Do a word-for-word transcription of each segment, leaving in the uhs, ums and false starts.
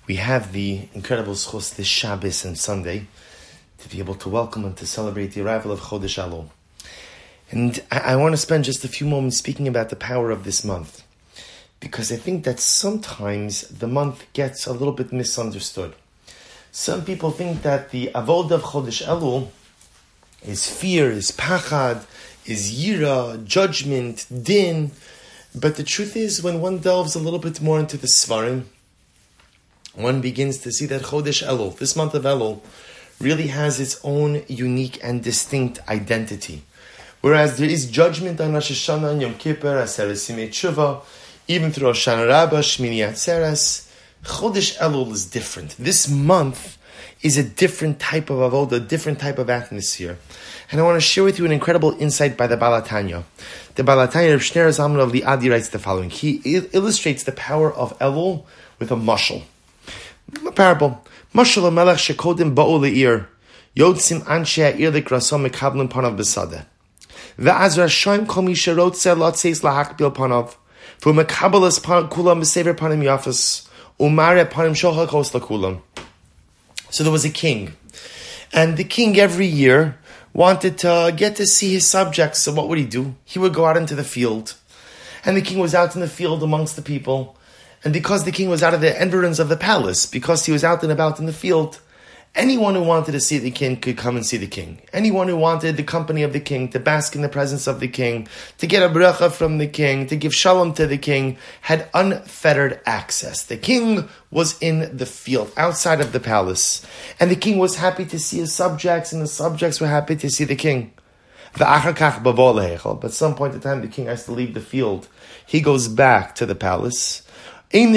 We have the incredible schus this Shabbos and Sunday to be able to welcome and to celebrate the arrival of Chodesh Elul. And I, I want to spend just a few moments speaking about the power of this month, because I think that sometimes the month gets a little bit misunderstood. Some people think that the avodah of Chodesh Elul is fear, is pachad, is yira, judgment, din. But the truth is, when one delves a little bit more into the Svarim, one begins to see that Chodesh Elul, this month of Elul, really has its own unique and distinct identity. Whereas there is judgment on Rosh Hashanah and Yom Kippur, Aseret Simei Tshuva, even through Hoshana Rabbah, Shmini Atzeres, Chodesh Elul is different. This month is a different type of avodah, a different type of atmosphere. And I want to share with you an incredible insight by the Baal HaTanya. The Baal HaTanya, Reb Shneur Zalman of Liadi, writes the following. He il- illustrates the power of Elul with a mashal. A parable. Mashal HaMelech shekodim ba'u le'ir, yotzim anshe ha'ir likrasom mekablin panav b'sadeh. Ve'az rashaim kol mi sherotze lotzeis lahakbil panav, v'mekabelas kulam b'sever panim yafas, umare panim shochal kos lakulam. So there was a king, and the king every year wanted to get to see his subjects. So what would he do? He would go out into the field, and the king was out in the field amongst the people. And because the king was out of the environs of the palace, because he was out and about in the field, anyone who wanted to see the king could come and see the king. Anyone who wanted the company of the king, to bask in the presence of the king, to get a bracha from the king, to give shalom to the king, had unfettered access. The king was in the field, outside of the palace. And the king was happy to see his subjects, and the subjects were happy to see the king. But at some point in time, the king has to leave the field. He goes back to the palace. When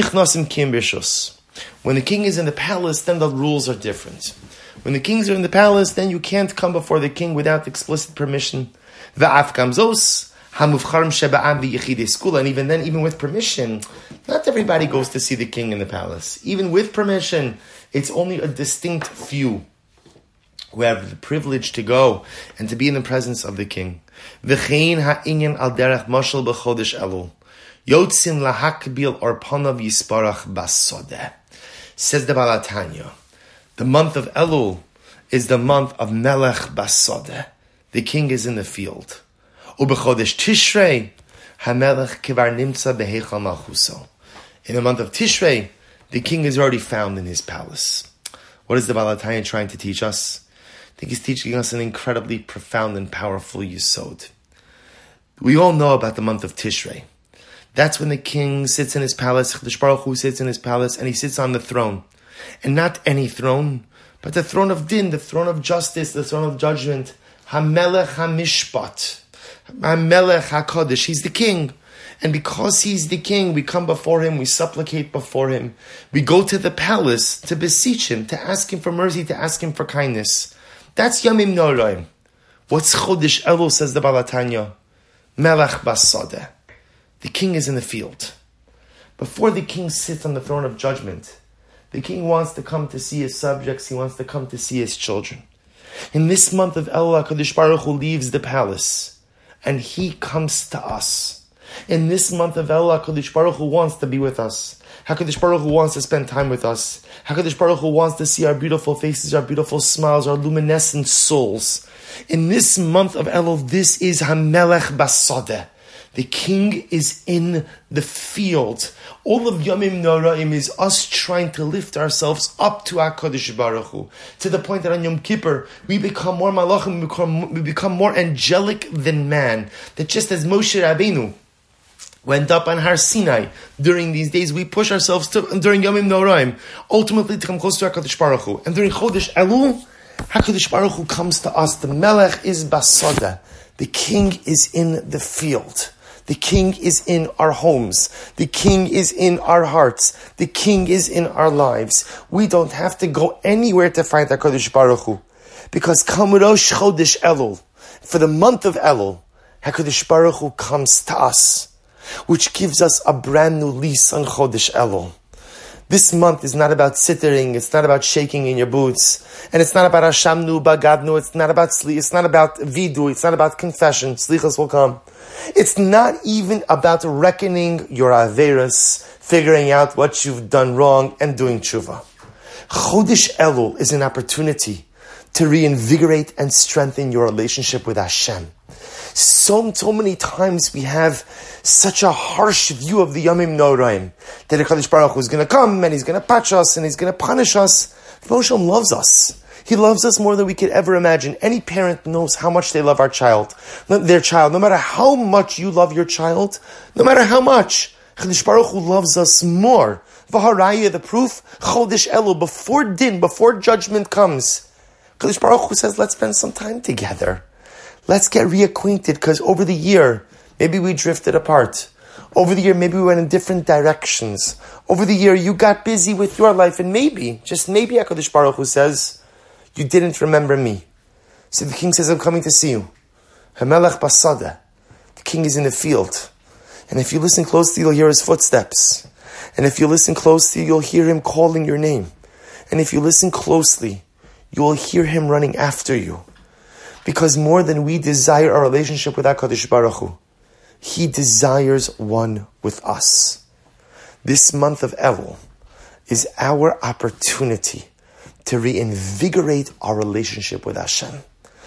the king is in the palace, then the rules are different. When the kings are in the palace, then you can't come before the king without explicit permission. And even then, even with permission, not everybody goes to see the king in the palace. Even with permission, it's only a distinct few who have the privilege to go and to be in the presence of the king. Yotzim lahakbil or panav yisparach basodeh. Says the Baal HaTanya, the month of Elul is the month of Melech basodeh. The king is in the field. Ubechodesh Tishrei, hamelech kivar nimtza beheichal malchuso. In the month of Tishrei, the king is already found in his palace. What is the Baal HaTanya trying to teach us? I think he's teaching us an incredibly profound and powerful yesod. We all know about the month of Tishrei. That's when the king sits in his palace, Chadash Baruch Hu sits in his palace, and he sits on the throne. And not any throne, but the throne of din, the throne of justice, the throne of judgment. HaMelech HaMishpat. HaMelech HaKodesh. He's the king. And because he's the king, we come before him, we supplicate before him. We go to the palace to beseech him, to ask him for mercy, to ask him for kindness. That's Yamim Noraim. What's Chodesh Elul, says the Baal HaTanya? Melech Basodeh. The king is in the field. Before the king sits on the throne of judgment, the king wants to come to see his subjects. He wants to come to see his children. In this month of Elul, HaKadosh Baruch Hu leaves the palace, and he comes to us. In this month of Elul, HaKadosh Baruch Hu wants to be with us. HaKadosh Baruch Hu wants to spend time with us. HaKadosh Baruch Hu wants to see our beautiful faces, our beautiful smiles, our luminescent souls. In this month of Elul, this is HaMelech Basodeh. The king is in the field. All of Yamim Noraim is us trying to lift ourselves up to HaKadosh Baruch Hu, to the point that on Yom Kippur, we become more malachim, we become, we become more angelic than man. That just as Moshe Rabbeinu went up on Har Sinai during these days, we push ourselves to, during Yamim Noraim, ultimately to come close to HaKadosh Baruch Hu. And during Chodesh Elul, HaKadosh Baruch Hu comes to us. The Melech is Basodeh. The king is in the field. The king is in our homes. The king is in our hearts. The king is in our lives. We don't have to go anywhere to find HaKadosh Baruch Hu. Because Kamurosh Chodesh Elul, for the month of Elul, HaKadosh Baruch Hu comes to us, which gives us a brand new lease on Chodesh Elul. This month is not about sittering, it's not about shaking in your boots, and it's not about Hashamnu, Bagadnu, it's not about Sli, it's not about Vidu, it's not about confession, Slichas will come. It's not even about reckoning your Averas, figuring out what you've done wrong, and doing tshuva. Chodesh Elul is an opportunity to reinvigorate and strengthen your relationship with Hashem. So, so many times we have such a harsh view of the Yomim Noraim, that HaKadosh Baruch Hu is going to come and he's going to patch us and he's going to punish us. But Hashem loves us. He loves us more than we could ever imagine. Any parent knows how much they love our child, their child. No matter how much you love your child, no matter how much, HaKadosh Baruch Hu loves us more. V'haraya, the proof, Chodesh Elul, before din, before judgment comes, HaKadosh Baruch Hu says, let's spend some time together. Let's get reacquainted, because over the year, maybe we drifted apart. Over the year, maybe we went in different directions. Over the year, you got busy with your life, and maybe, just maybe, HaKadosh Baruch Hu says, you didn't remember me. So the king says, I'm coming to see you. Hamelech Basada. The king is in the field. And if you listen closely, you'll hear his footsteps. And if you listen closely, you'll hear him calling your name. And if you listen closely, you will hear him running after you. Because more than we desire our relationship with HaKadosh Baruch Hu, he desires one with us. This month of Elul is our opportunity to reinvigorate our relationship with Hashem,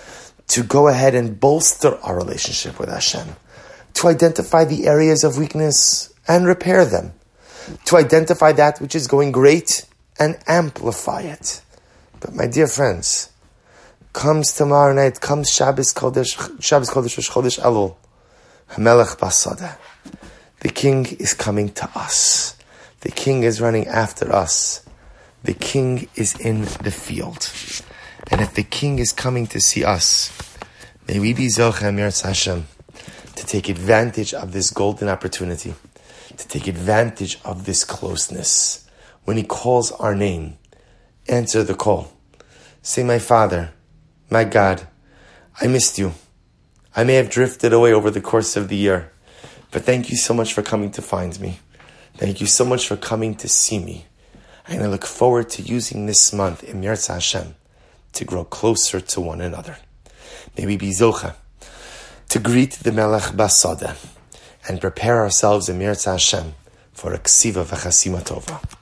to go ahead and bolster our relationship with Hashem, to identify the areas of weakness and repair them, to identify that which is going great and amplify it. But my dear friends, comes tomorrow night, comes Shabbos Kodesh, Shabbos Kodesh, Chodesh Elul, Hamelech Basada. The king is coming to us. The king is running after us. The king is in the field. And if the king is coming to see us, may we be Zocheh Mirz Hashem to take advantage of this golden opportunity, to take advantage of this closeness. When he calls our name, answer the call. Say, my Father, my God, I missed you. I may have drifted away over the course of the year, but thank you so much for coming to find me. Thank you so much for coming to see me. And I look forward to using this month in Mirz Hashem to grow closer to one another. May we be Zocha to greet the Melech Basada and prepare ourselves in Mirz Hashem for a Ksiva V'Chasima Tova.